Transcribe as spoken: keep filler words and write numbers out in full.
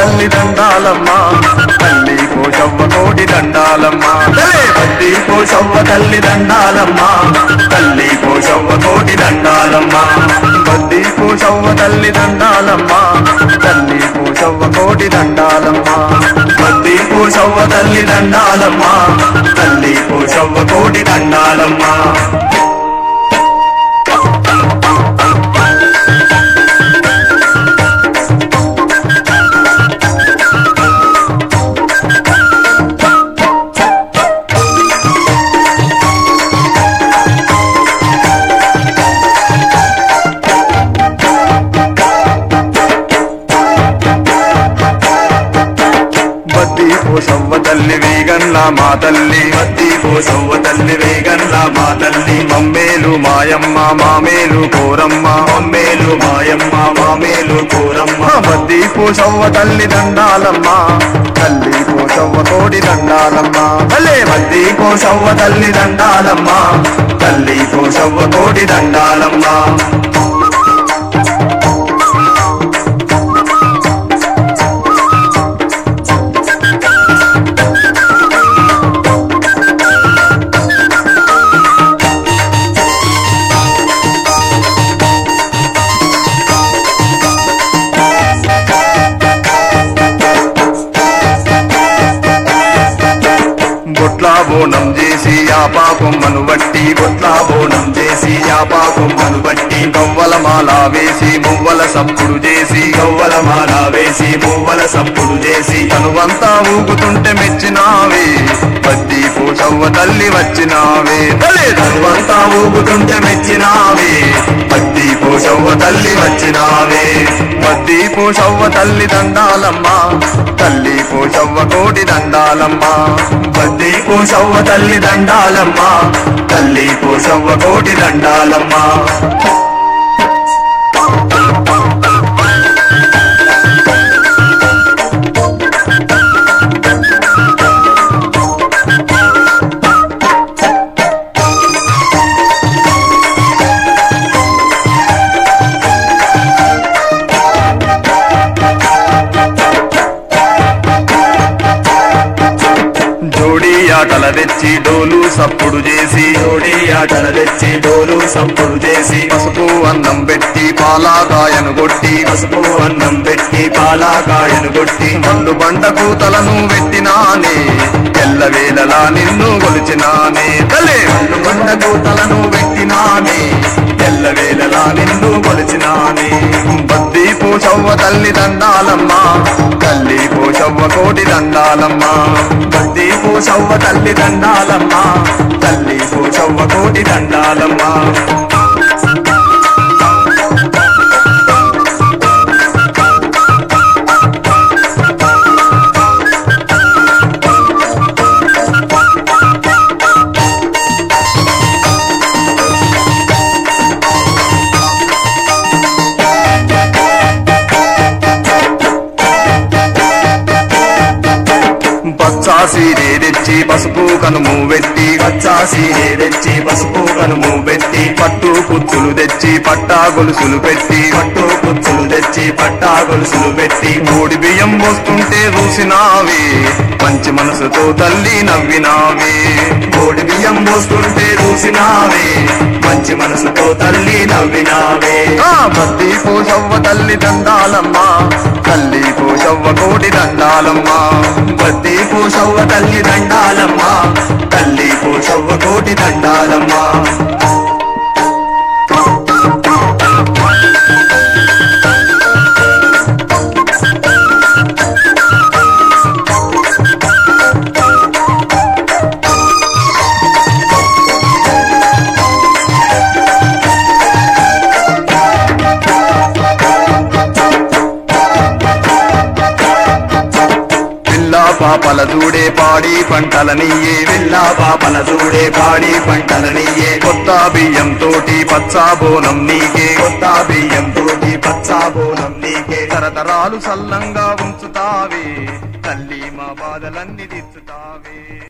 తల్లి దండాలమ్మ తల్లి పోషవ్వ కోటి దండాలమ్మ బద్ది పోషవ్వ తల్లి దండాలమ్మ తల్లి పోషవ్వ కోటి దండాలమ్మ బద్ది పోషవ్వ తల్లి దండాలమ్మ తల్లి పోషవ్వ కోటి దండాలమ్మ బద్ది పోషవ్వ తల్లి దండాలమ్మ తల్లి పోషవ్వ కోటి దండాలమ్మ పోషవ్వ తల్లి వేగన్న మా తల్లి బద్ది పోషవ్వ తల్లి వేగన్న మా తల్లి మమ్మేలు మాయమ్మ మామేలు కోరమ్మ మమ్మేలు మాయమ్మ మామేలు కోరమ్మ బద్ది పోషవ్వ తల్లి దండాలమ్మ తల్లి పోషవ్వ కోడి దండాలమ్మ భలే బద్ది పోషవ్వ తల్లి దండాలమ్మ తల్లి పోషవ్వ కోడి దండాలమ్మ బొట్లా బోనం చేసి ఆ పాపమ్మను బట్టి బొట్లా బోనం చేసి ఆ పాపమ్మను బట్టి గవ్వల మాల వేసి మువ్వల సప్పుడు చేసి గవ్వల మాల వేసి మువ్వల సప్పుడు చేసి తనువంతా ఊగుతుంటే మెచ్చినావే బద్ది పోషవ్వ తల్లి వచ్చినావే తలే తనువంతా ఊగుతుంటే మెచ్చినావే బద్ది పోషవ్వ తల్లి వచ్చినావే బద్ది పోషవ్వ తల్లి దండాలమ్మ తల్లి పోషవ్వ కోటి దండాలమ్మ బద్ది పోషవ్వ తల్లి దండాలమ్మ తల్లి పోషవ్వ కోటి దండాలమ్మ ఆటల తెచ్చి డోలు సప్పుడు చేసి జోడి ఆటల తెచ్చి డోలు సప్పుడు చేసి పసుపు అన్నం పెట్టి పాలాకాయను కొట్టి పసుపు అన్నం పెట్టి పాలాకాయను కొట్టి మండు బండ కూతలను పెట్టినానే ఎల్లవేళలా నిన్ను కొలిచినానే తలే మండు బండ కూతలను పెట్టినానే ఎల్లవేళలా నిన్ను కొలిచినానే బద్ది పోషవ్వ తల్లి దండాలమ్మ తల్లి పోషవ్వ కోటి దండాలమ్మ బద్ది పోషవ్వ తల్లి దండాలమ్మ తల్లి పోషవ్వ కోటి దండాలమ్మ పచ్చాసీరే తెచ్చి పసుపు కనుము పెట్టి పచ్చాసీరే తెచ్చి పసుపు కనుము పెట్టి పట్టు కుచ్చులు తెచ్చి పట్టా గొలుసులు పెట్టి పట్టు కుచ్చులు తెచ్చి పట్టా గొలుసులు పెట్టి మూడి బియ్యం పోస్తుంటే చూసినావే మంచి మనసుతో తల్లి నవ్వినావే మూడి బియ్యం పోస్తుంటే చూసినావే మంచి మనసుతో తల్లి నవ్వినావే బద్ది పోషవ్వ తల్లి దండాలమ్మ తల్లి పోషవ్వ కోటి దండాలమ్మ బద్ది పోషవ్వ తల్లి దండాలమ్మ తల్లి పోషవ్వ కోటి దండాలమ్మ పాపల చూడే పాడి పంటలనియే వెళ్ళా పాపల చూడే పాడి పంటలనియే కొత్త బియ్యం తోటి పచ్చా బోనం నీకే కొత్త బియ్యం తోటి పచ్చా బోనం నీకే తరతరాలు సల్లంగా ఉంచుతావే తల్లి మా బాధలన్నీ తీర్చుతావే.